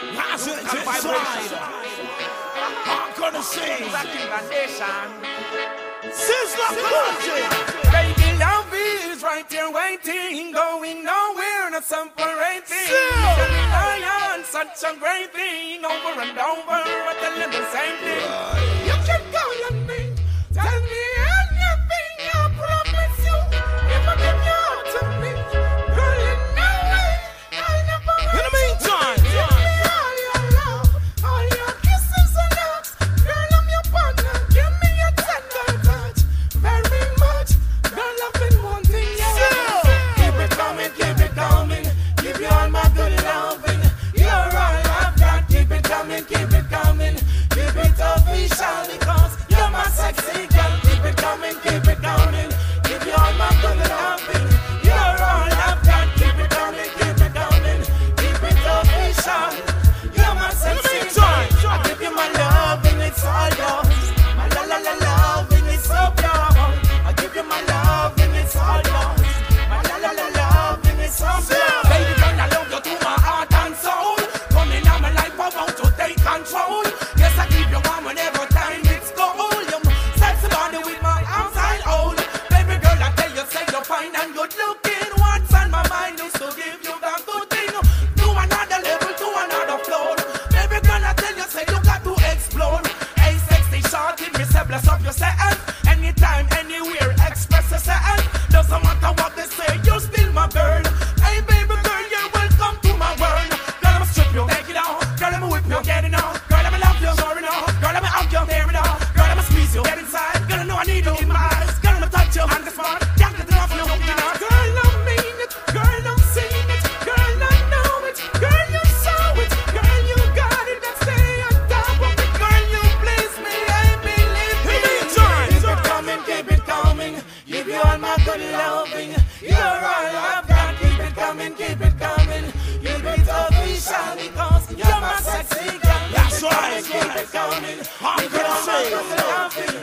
Rising to the side. I'm gonna sing. Sizzla Country. Baby, love is right here waiting, going nowhere, not separating. Lion, such a great thing, over and over, I tell them the same thing. You can call on me, tell me anything, I promise you. If I give you all to me, girl, in no way, I'll never In the meantime, give me all your love, all your kisses and hugs. Girl, I'm your partner, give me a tender touch. Very much, girl, I've been wanting you. Keep it coming, give you all my good loving. You're all I've got, keep it coming, keep it official because you're my sexy girl. Keep it coming, give you all my good loving. You're all I've got, keep it coming, keep it official. You're my sexy girl. I give you my loving, it's all yours. My la loving, it's so pure. I give you my loving, it's all yours. My la loving, it's so pure. Baby girl, I love you to my heart and soul. Come in on my life, I want to take control. Yes, I keep you warm whenever time it's cold. You sexy body with my outside hold. Baby girl, I tell you, say you're fine and good looking. What's on my mind is to give you that good thing. To another level, to another floor. Baby girl, I tell you, say you got to explore. Hey, sexy shorty, me say bless up yourself. Anytime, anywhere, express yourself. Doesn't matter what they say, you're still my girl. Hey, baby girl, you're welcome to my world. Girl, I'ma strip you, take it off. Girl, I'ma whip you, get it on. Girl, I'ma love you, sure enough. Girl, I'ma hug you, tear it off. Girl, I'ma squeeze you, get inside. Girl, I know I need you in my eyes. Girl, I'ma touch you on the spot. Can't get enough of you, you know. Girl, I mean it. Girl, I'm seeing it. Girl, I know it. Girl, you saw it. Girl, you got it. Let's stay on top of it. Girl, you please me. I believe me. Keep it coming. Give you all my good loving. You're all I've got. Keep it coming. Keep it official because you're my sexy girl. That's right. Keep it coming. I'm gonna sing.